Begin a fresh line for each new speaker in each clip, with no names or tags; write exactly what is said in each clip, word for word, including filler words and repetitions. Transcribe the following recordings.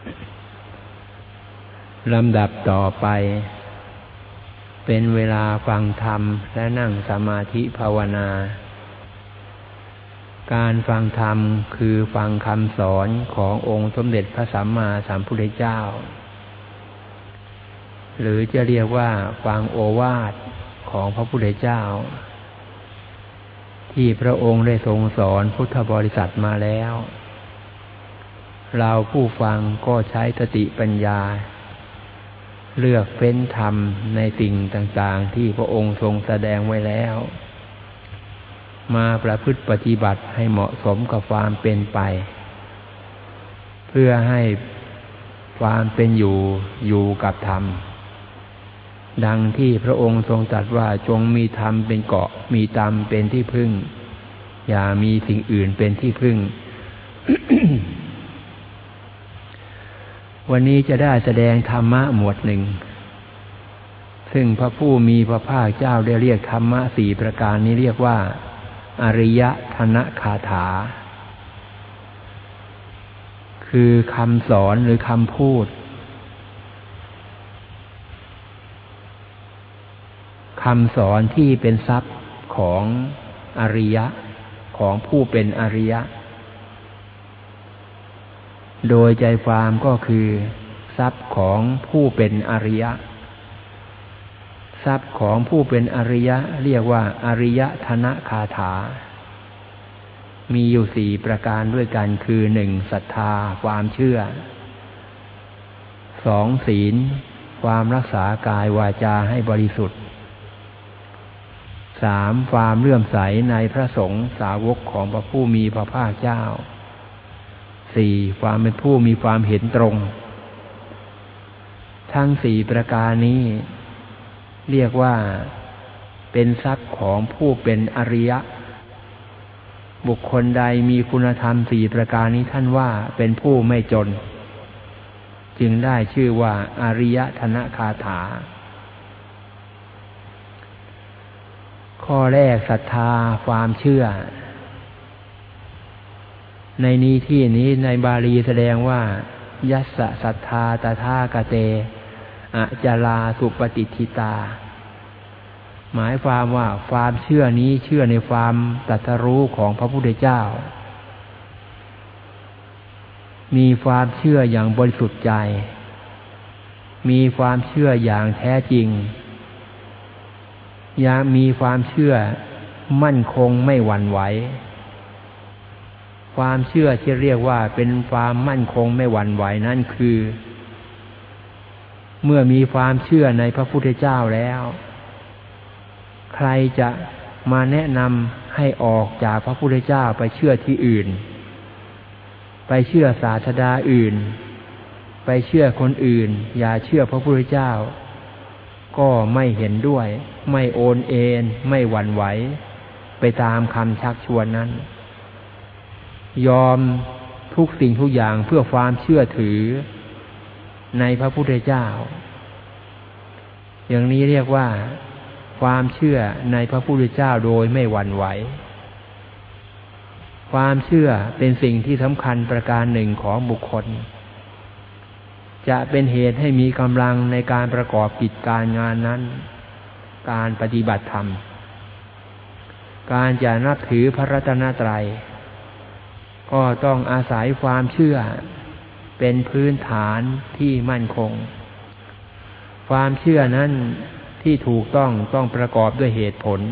ลำดับต่อไปเป็นเวลาฟังธรรมและนั่งสมาธิภาวนาการฟังธรรมคือฟังคำสอนขององค์สมเด็จพระสัมมาสัมพุทธเจ้าหรือจะเรียกว่าฟังโอวาทของพระพุทธเจ้าที่พระองค์ได้ทรงสอนพุทธบริษัทมาแล้วเราผู้ฟังก็ใช้สติปัญญาเลือกเฟ้นธรรมในสิ่งต่างๆที่พระองค์ทรงแสดงไว้แล้วมาประพฤติปฏิบัติให้เหมาะสมกับความเป็นไปเพื่อให้ความเป็นอยู่อยู่กับธรรมดังที่พระองค์ทรงตรัสว่าจงมีธรรมเป็นเกาะมีธรรมเป็นที่พึ่งอย่ามีสิ่งอื่นเป็นที่พึ่ง วันนี้จะได้แสดงธรรมะหมวดหนึ่งซึ่งพระผู้มีพระภาคเจ้าได้เรียกธรรมะสี่ประการนี้เรียกว่าอริยธนคาถาคือคำสอนหรือคำพูดคำสอนที่เป็นทรัพย์ของอริยะของผู้เป็นอริยะโดยใจความก็คือทรัพย์ของผู้เป็นอริยะทรัพย์ของผู้เป็นอริยะเรียกว่าอริยธนคาถามีอยู่สี่ประการด้วยกันคือหนึ่งศรัทธาความเชื่อสองศีลความรักษากายวาจาให้บริสุทธิ์สามความเลื่อมใสในพระสงฆ์สาวกของพระผู้มีพระภาคเจ้าสี่ความเป็นผู้มีความเห็นตรงทั้งสี่ประการนี้เรียกว่าเป็นทรัพย์ของผู้เป็นอริยะบุคคลใดมีคุณธรรมสี่ประการนี้ท่านว่าเป็นผู้ไม่จนจึงได้ชื่อว่าอริยธนคาถาข้อแรกศรัทธาความเชื่อในนี้ที่นี้ในบาลีแสดงว่ายัสสะศรัทธาตถาคเตอจลาสุปฏิทิตาหมายความว่าความเชื่อนี้เชื่อในความตรัสรู้ของพระพุทธเจ้ามีความเชื่ออย่างบริสุทธิ์ใจมีความเชื่ออย่างแท้จริงอย่ามีความเชื่อมั่นคงไม่หวั่นไหวความเชื่อที่เรียกว่าเป็นความมั่นคงไม่หวั่นไหวนั่นคือเมื่อมีความเชื่อในพระพุทธเจ้าแล้วใครจะมาแนะนำให้ออกจากพระพุทธเจ้าไปเชื่อที่อื่นไปเชื่อศาสดาอื่นไปเชื่อคนอื่นอย่าเชื่อพระพุทธเจ้าก็ไม่เห็นด้วยไม่โอนเอ็นไม่หวั่นไหวไปตามคำชักชวนนั้นยอมทุกสิ่งทุกอย่างเพื่อความเชื่อถือในพระพุทธเจ้าอย่างนี้เรียกว่าความเชื่อในพระพุทธเจ้าโดยไม่หวั่นไหวความเชื่อเป็นสิ่งที่สำคัญประการหนึ่งของบุคคลจะเป็นเหตุให้มีกำลังในการประกอบกิจการงานนั้นการปฏิบัติธรรมการจะนับถือพระรัตนตรัยก็ต้องอาศัยความเชื่อเป็นพื้นฐานที่มั่นคงความเชื่อนั้นที่ถูกต้องต้องประกอบด้วยเหตุผล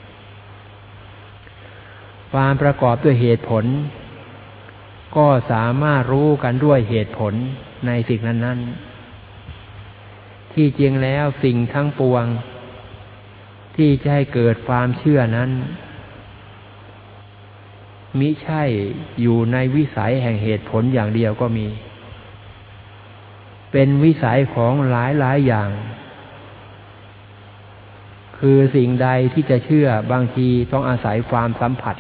ความประกอบด้วยเหตุผลก็สามารถรู้กันด้วยเหตุผลในสิ่งนั้นๆที่จริงแล้วสิ่งทั้งปวงที่จะให้เกิดความเชื่อนั้นมิใช่อยู่ในวิสัยแห่งเหตุผลอย่างเดียวก็มีเป็นวิสัยของหลายๆอย่างคือสิ่งใดที่จะเชื่อบางทีต้องอาศัยความสัมผัส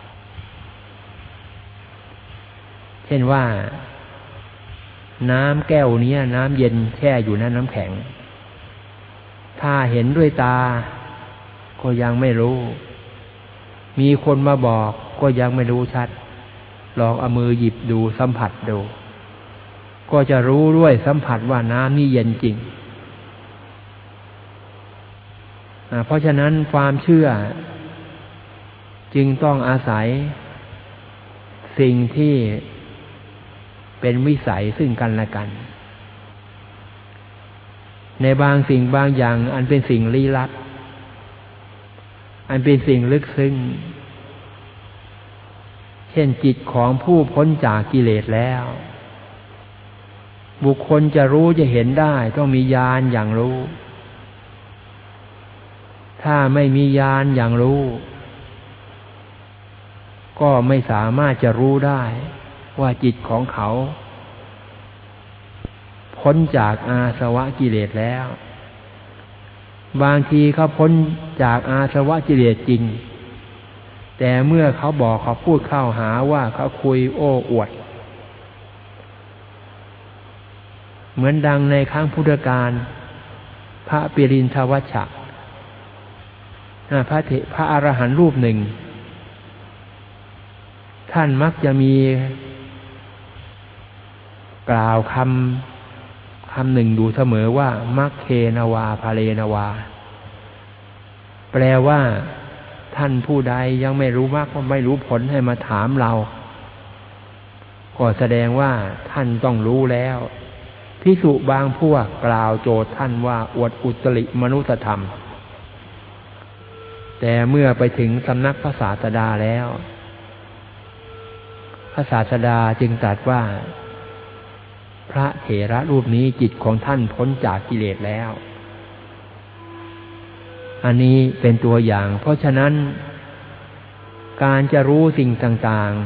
เช่นว่าน้ำแก้วนี้น้ำเย็นแช่อยู่ในน้ำแข็งถ้าเห็นด้วยตาก็ยังไม่รู้มีคนมาบอกก็ยังไม่รู้ชัดลองเอามือหยิบดูสัมผัสดูก็จะรู้ด้วยสัมผัสว่าน้ำนี่เย็นจริงเพราะฉะนั้นความเชื่อจึงต้องอาศัยสิ่งที่เป็นวิสัยซึ่งกันและกันในบางสิ่งบางอย่างอันเป็นสิ่งลี้ลับอันเป็นสิ่งลึกซึ้งเช่นจิตของผู้พ้นจากกิเลสแล้วบุคคลจะรู้จะเห็นได้ต้องมีญาณอย่างรู้ถ้าไม่มีญาณอย่างรู้ก็ไม่สามารถจะรู้ได้ว่าจิตของเขาพ้นจากอาสวะกิเลสแล้วบางทีเขาพ้นจากอาสวะกิเลสจริงแต่เมื่อเขาบอกเขาพูดเข้าหาว่าเขาคุยโอ้อวดเหมือนดังในครั้งพุทธกาลพระปิรินทวัชชะพระเถพระอรหันต์รูปหนึ่งท่านมักจะมีกล่าวคำคำหนึ่งอยู่เสมอว่ามัคเคนวาภาเลนวาแปลว่าท่านผู้ใดยังไม่รู้มรรคไม่รู้ผลให้มาถามเราก็แสดงว่าท่านต้องรู้แล้วภิกษุบางพวกกล่าวโจทย์ท่านว่าอวดอุตริมนุสธรรมแต่เมื่อไปถึงสำนักพระศาสดาแล้วพระศาสดาจึงตรัสว่าพระเถระรูปนี้จิตของท่านพ้นจากกิเลสแล้วอันนี้เป็นตัวอย่างเพราะฉะนั้นการจะรู้สิ่งต่าง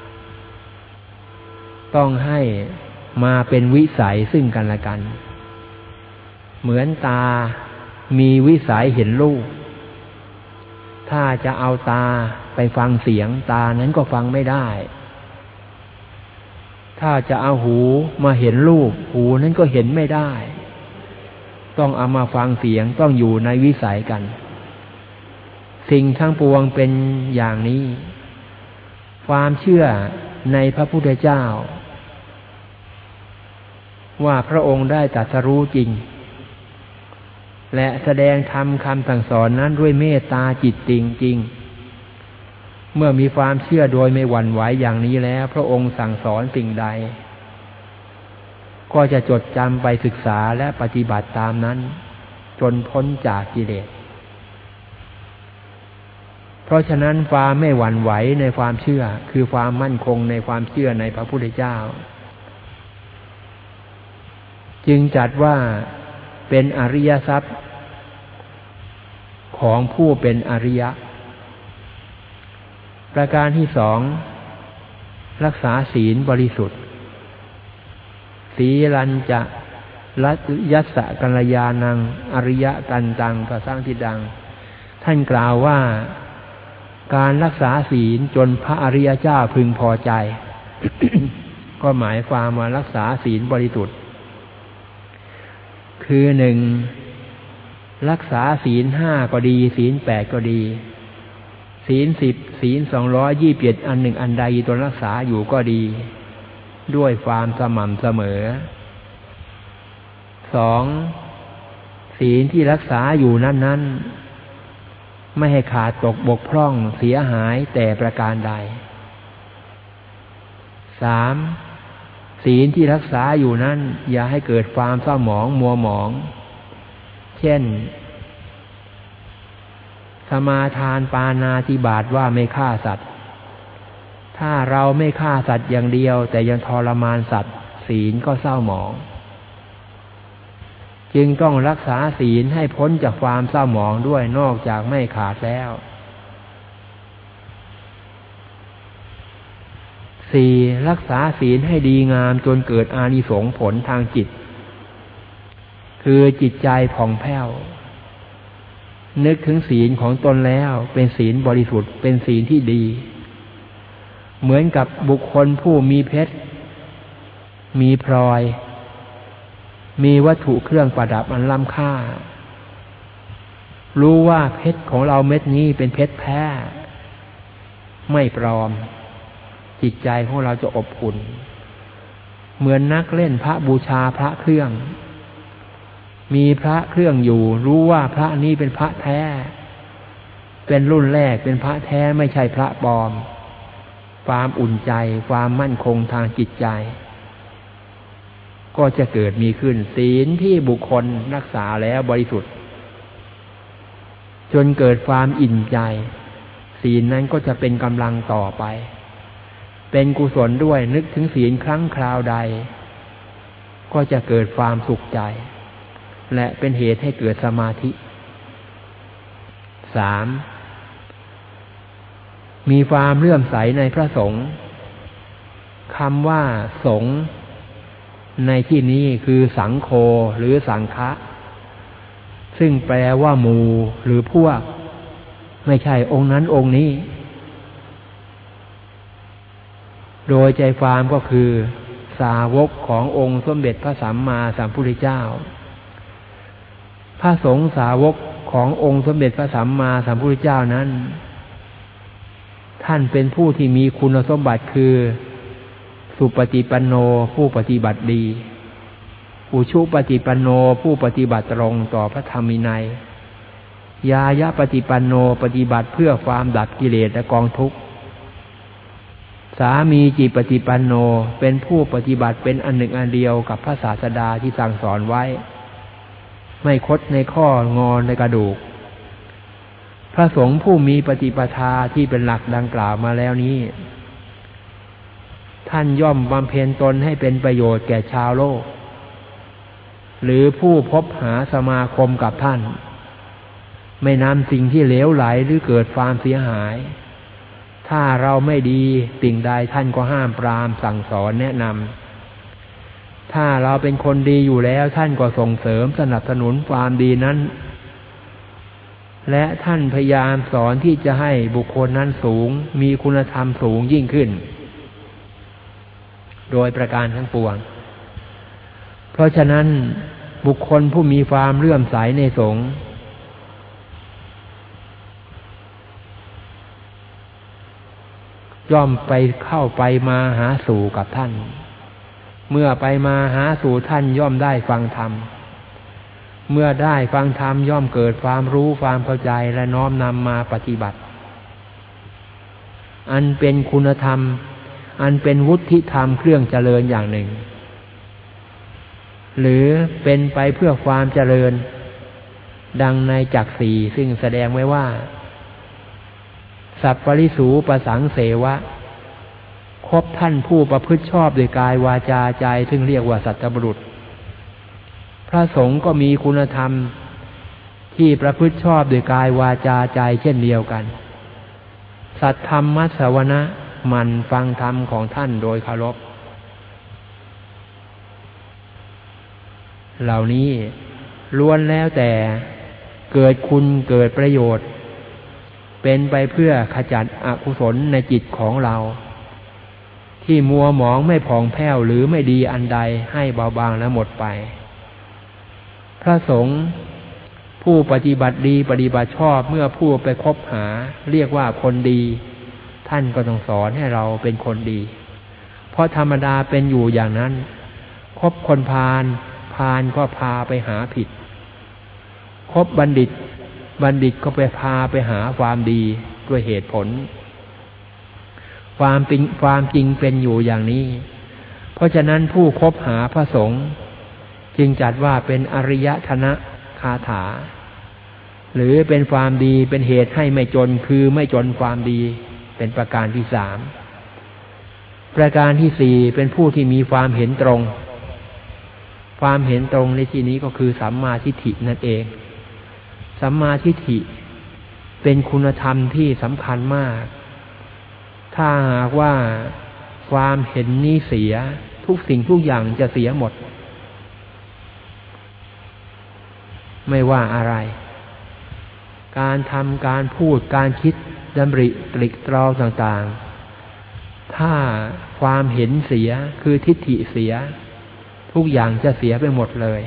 ๆต้องให้มาเป็นวิสัยซึ่งกันและกันเหมือนตามีวิสัยเห็นรูปถ้าจะเอาตาไปฟังเสียงตานั้นก็ฟังไม่ได้ถ้าจะเอาหูมาเห็นรูปหูนั้นก็เห็นไม่ได้ต้องเอามาฟังเสียงต้องอยู่ในวิสัยกันสิ่งทั้งปวงเป็นอย่างนี้ความเชื่อในพระพุทธเจ้าว่าพระองค์ได้ตรัสรู้จริงและแสดงธรรมคำสั่งสอนนั้นด้วยเมตตาจิตจริงจริงเมื่อมีความเชื่อโดยไม่หวั่นไหวอย่างนี้แล้วพระองค์สั่งสอนสิ่งใดก็จะจดจำไปศึกษาและปฏิบัติตามนั้นจนพ้นจากกิเลสเพราะฉะนั้นความไม่หวั่นไหวในความเชื่อคือความมั่นคงในความเชื่อในพระพุทธเจ้าจึงจัดว่าเป็นอริยทรัพย์ของผู้เป็นอริยะประการที่สองรักษาศีลบริสุทธิ์สีลัญจะรัตยัสสะกัลยาณังอริยะกันตังประสร้างทิดังท่านกล่าวว่าการรักษาศีลจนพระอริยเจ้าพึงพอใจ ก็หมายความว่ารักษาศีลบริสุทธิ์คือหนึ่งรักษาศีลห้าก็ดีศีลแปดก็ดีศีลสิบศีลสองร้อยยี่สิบเจ็ดอันหนึ่งอันใดตนรักษาอยู่ก็ดีด้วยความสม่ำเสมอสองศีลที่รักษาอยู่นั้นๆไม่ให้ขาดตกบกพร่องเสียหายแต่ประการใดสามศีลที่รักษาอยู่นั้นอย่าให้เกิดความเศร้าหมองมัวหมองเช่นสมาทานปาณาติบาตว่าไม่ฆ่าสัตว์ถ้าเราไม่ฆ่าสัตว์อย่างเดียวแต่ยังทรมานสัตว์ศีลก็เศร้าหมองจึงต้องรักษาศีลให้พ้นจากความเศร้าหมองด้วยนอกจากไม่ขาดแล้วสี่รักษาศีลให้ดีงามจนเกิดอานิสงส์ผลทางจิตคือจิตใจผ่องแผ้วนึกถึงศีลของตนแล้วเป็นศีลบริสุทธิ์เป็นศีลที่ดีเหมือนกับบุคคลผู้มีเพชรมีพลอยมีวัตถุเครื่องประดับอันล้ำค่ารู้ว่าเพชรของเราเม็ดนี้เป็นเพชรแท้ไม่ปลอมจิตใจของเราจะอบอุ่นเหมือนนักเล่นพระบูชาพระเครื่องมีพระเครื่องอยู่รู้ว่าพระนี้เป็นพระแท้เป็นรุ่นแรกเป็นพระแท้ไม่ใช่พระปลอมความอุ่นใจความมั่นคงทางจิตใจก็จะเกิดมีขึ้นศีลที่บุคคลรักษาแล้วบริสุทธิ์จนเกิดความอิ่มใจศีลนั้นก็จะเป็นกำลังต่อไปเป็นกุศลด้วยนึกถึงศีลครั้งคราวใดก็จะเกิดความสุขใจและเป็นเหตุให้เกิดสมาธิสามมีความเลื่อมใสในพระสงฆ์คำว่าสงฆ์ในที่นี้คือสังโฆหรือสังฆะซึ่งแปลว่าหมู่หรือพวกไม่ใช่องค์นั้นองค์นี้โดยใจความก็คือสาวกขององค์สมเด็จพระสัมมาสัมพุทธเจ้าพระสงฆ์สาวกขององค์สมเด็จพระสัมมาสัมพุทธเจ้านั้นท่านเป็นผู้ที่มีคุณสมบัติคือสุปฏิปันโนผู้ปฏิบัติดีอุชุปฏิปันโนผู้ปฏิบัติตรงต่อพระธรรมวินัยยายะปฏิปันโนปฏิบัติเพื่อความดับกิเลสและกองทุกข์สามีจิปฏิปันโนเป็นผู้ปฏิบัติเป็นอันหนึ่งอันเดียวกับพระศาสดาที่สั่งสอนไว้ไม่คดในข้องอในกระดูกพระสงฆ์ผู้มีปฏิปทาที่เป็นหลักดังกล่าวมาแล้วนี้ท่านย่อมบำเพ็ญตนให้เป็นประโยชน์แก่ชาวโลกหรือผู้พบหาสมาคมกับท่านไม่นำสิ่งที่เหลวไหลหรือเกิดความเสียหายถ้าเราไม่ดีสิ่งใดท่านก็ห้ามปรามสั่งสอนแนะนำถ้าเราเป็นคนดีอยู่แล้วท่านก็ส่งเสริมสนับสนุนความดีนั้นและท่านพยายามสอนที่จะให้บุคคลนั้นสูงมีคุณธรรมสูงยิ่งขึ้นโดยประการทั้งปวงเพราะฉะนั้นบุคคลผู้มีความเลื่อมใสในสงฆ์ย่อมไปเข้าไปมาหาสู่กับท่านเมื่อไปมาหาสู่ท่านย่อมได้ฟังธรรมเมื่อได้ฟังธรรมย่อมเกิดความรู้ความเข้าใจและน้อมนำมาปฏิบัติอันเป็นคุณธรรมอันเป็นวุฒิธรรมเครื่องเจริญอย่างหนึ่งหรือเป็นไปเพื่อความเจริญดังในจักสี่ซึ่งแสดงไว้ว่าสัพปริสูปสังเสวะคบท่านผู้ประพฤติชอบโดยกายวาจาใจซึ่งเรียกว่าสัตตบุรุษพระสงฆ์ก็มีคุณธรรมที่ประพฤติชอบโดยกายวาจาใจเช่นเดียวกันสัทธรรมสวนะมันฟังธรรมของท่านโดยเคารพเหล่านี้ล้วนแล้วแต่เกิดคุณเกิดประโยชน์เป็นไปเพื่อขจัดอกุศลในจิตของเราที่มัวหมองไม่ผ่องแผ้วหรือไม่ดีอันใดให้เบาบางและหมดไปพระสงฆ์ผู้ปฏิบัติดีปฏิบัติชอบเมื่อผู้ไปคบหาเรียกว่าคนดีท่านก็ต้องสอนให้เราเป็นคนดีเพราะธรรมดาเป็นอยู่อย่างนั้นคบคนพาลพาลก็พาไปหาผิดคบบัณฑิตบัณฑิตก็ไปพาไปหาความดีด้วยเหตุผลความจริงความจริงเป็นอยู่อย่างนี้เพราะฉะนั้นผู้คบหาพระสงฆ์จึงจัดว่าเป็นอริยธนะคาถาหรือเป็นความดีเป็นเหตุให้ไม่จนคือไม่จนความดีเป็นประการที่สามประการที่สี่เป็นผู้ที่มีความเห็นตรงความเห็นตรงในที่นี้ก็คือสัมมาทิฏฐินั่นเองสัมมาทิฏฐิเป็นคุณธรรมที่สำคัญมากถ้าหากว่าความเห็นนี้เสียทุกสิ่งทุกอย่างจะเสียหมดไม่ว่าอะไรการทำการพูดการคิดดำริตริตรองต่างๆถ้าความเห็นเสียคือทิฏฐิเสียทุกอย่างจะเสียไปหมดเลย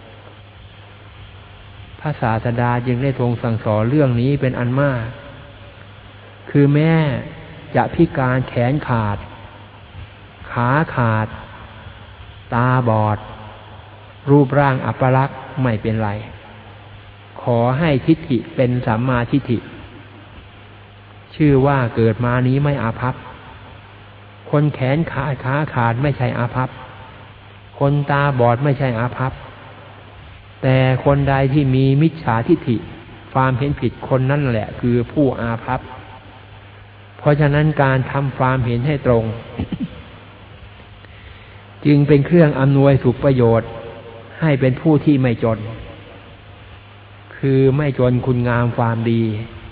พระศาสดาจึงได้ทรงสั่งสอนเรื่องนี้เป็นอันมากคือแม้จะพิการแขนขาดขาขาดตาบอดรูปร่างอัปลักษณ์ไม่เป็นไรขอให้ทิฏฐิเป็นสัมมาทิฏฐิชื่อว่าเกิดมานี้ไม่อาภัพคนแขนขาขาขาดไม่ใช่อาภัพคนตาบอดไม่ใช่อาภัพแต่คนใดที่มีมิจฉาทิฏฐิความเห็นผิดคนนั่นแหละคือผู้อาภัพเพราะฉะนั้นการทำความเห็นให้ตรง จึงเป็นเครื่องอำนวยสุขประโยชน์ให้เป็นผู้ที่ไม่จนคือไม่จนคุณงามความดี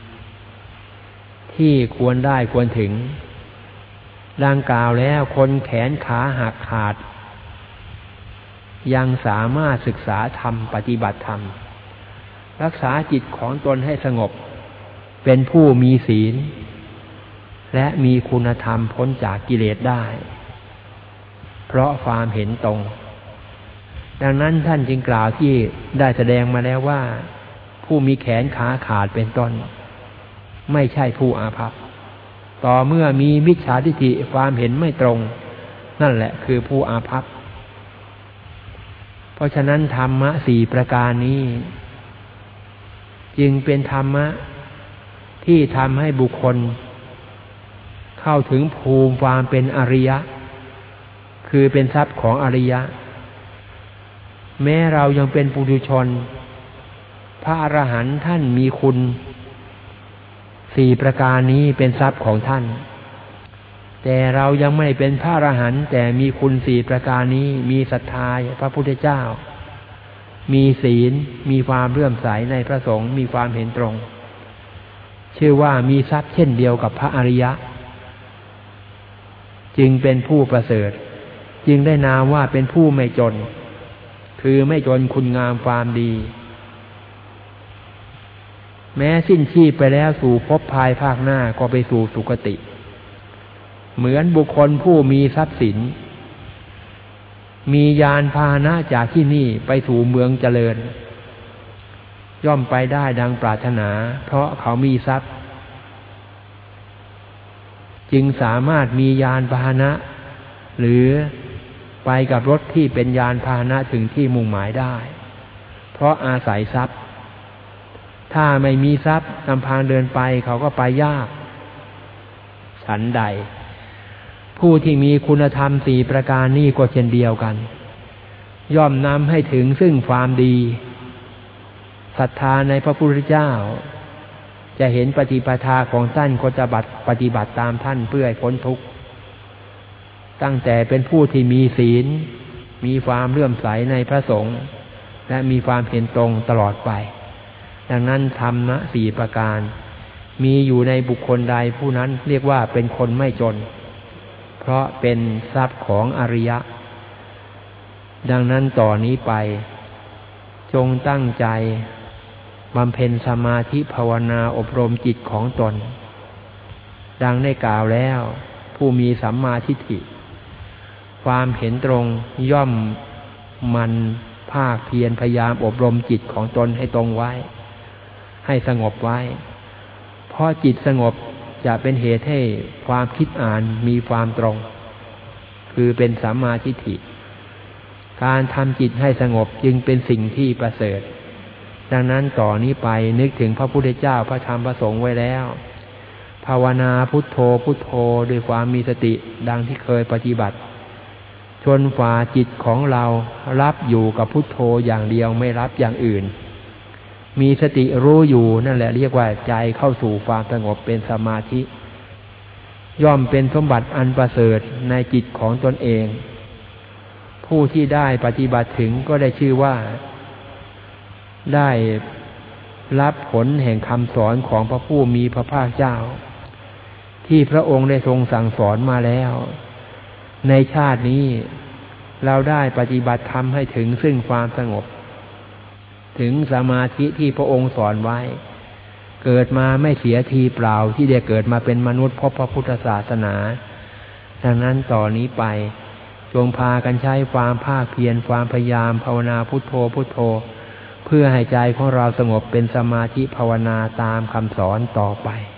ที่ควรได้ควรถึงดังกล่าวแล้วคนแขนขาหักขาดยังสามารถศึกษาธรรมปฏิบัติธรรมรักษาจิตของตนให้สงบเป็นผู้มีศีลและมีคุณธรรมพ้นจากกิเลสได้เพราะความเห็นตรงดังนั้นท่านจึงกล่าวที่ได้แสดงมาแล้วว่าผู้มีแขนขาขาดเป็นต้นไม่ใช่ผู้อาภัพต่อเมื่อมีมิจฉาทิฏฐิความเห็นไม่ตรงนั่นแหละคือผู้อาภัพเพราะฉะนั้นธรรมะสี่ประการนี้จึงเป็นธรรมะที่ทำให้บุคคลเข้าถึงภูมิความเป็นอริยะคือเป็นทรัพย์ของอริยะแม้เรายังเป็นปุถุชนพระอรหันต์ท่านมีคุณสี่ประการนี้เป็นทรัพย์ของท่านแต่เรายังไม่เป็นพระอรหันต์แต่มีคุณสี่ประการนี้มีศรัทธาพระพุทธเจ้ามีศีลมีความเลื่อมใสในพระสงฆ์มีความเห็นตรงชื่อว่ามีทรัพย์เช่นเดียวกับพระอริยะจึงเป็นผู้ประเสริฐจึงได้นามว่าเป็นผู้ไม่จนคือไม่จนคุณงามความดีแม้สิ้นชีพไปแล้วสู่ภพภายภาคหน้าก็ไปสู่สุคติเหมือนบุคคลผู้มีทรัพย์สินมียานพาหนะจากที่นี่ไปสู่เมืองเจริญย่อมไปได้ดังปรารถนาเพราะเขามีทรัพย์จึงสามารถมียานพาหนะหรือไปกับรถที่เป็นยานพาหนะถึงที่มุ่งหมายได้เพราะอาศัยทรัพย์ถ้าไม่มีทรัพย์ลำพังเดินไปเขาก็ไปยากฉันใดผู้ที่มีคุณธรรมสี่ประการนี้ก็เช่นเดียวกันย่อมนำให้ถึงซึ่งความดีศรัทธาในพระพุทธเจ้าจะเห็นปฏิปทาของท่านก็จะบัดปฏิบัติตามท่านเพื่อให้พ้นทุกข์ตั้งแต่เป็นผู้ที่มีศีลมีความเลื่อมใสในพระสงฆ์และมีความเห็นตรงตลอดไปดังนั้นธรรมะสี่ประการมีอยู่ในบุคคลใดผู้นั้นเรียกว่าเป็นคนไม่จนเพราะเป็นทรัพย์ของอริยะดังนั้นต่อนนี้ไปจงตั้งใจบำเพ็ญสมาธิภาวนาอบรมจิตของตนดังได้กล่าวแล้วผู้มีสัมมาทิฏฐิความเห็นตรงย่อมมันภาคเพียรพยายามอบรมจิตของตนให้ตรงไว้ให้สงบไว้เพราะจิตสงบจะเป็นเหตุให้ความคิดอ่านมีความตรงคือเป็นสัมมาทิฏฐิการทำจิตให้สงบจึงเป็นสิ่งที่ประเสริฐดังนั้นต่อนนี้ไปนึกถึงพระพุทธเจ้าพระธรรมพระสงฆ์ไว้แล้วภาวนาพุทโธพุทโธด้วยความมีสติดังที่เคยปฏิบัติจนฝ่าจิตของเรารับอยู่กับพุทโธอย่างเดียวไม่รับอย่างอื่นมีสติรู้อยู่นั่นแหละเรียกว่าใจเข้าสู่ความสงบเป็นสมาธิย่อมเป็นสมบัติอันประเสริฐในจิตของตนเองผู้ที่ได้ปฏิบัติถึงก็ได้ชื่อว่าได้รับผลแห่งคำสอนของพระผู้มีพระภาคเจ้าที่พระองค์ได้ทรงสั่งสอนมาแล้วในชาตินี้เราได้ปฏิบัติธรรมให้ถึงซึ่งความสงบถึงสมาธิที่พระองค์สอนไว้เกิดมาไม่เสียทีเปล่าที่ได้เกิดมาเป็นมนุษย์พบพระพุทธศาสนาดังนั้นต่อนนี้ไปจงพากันใช้ความภาคเพียรความพยายามภาวนาพุทโธพุทโธเพื่อให้ใจของเราสงบเป็นสมาธิภาวนาตามคำสอนต่อไป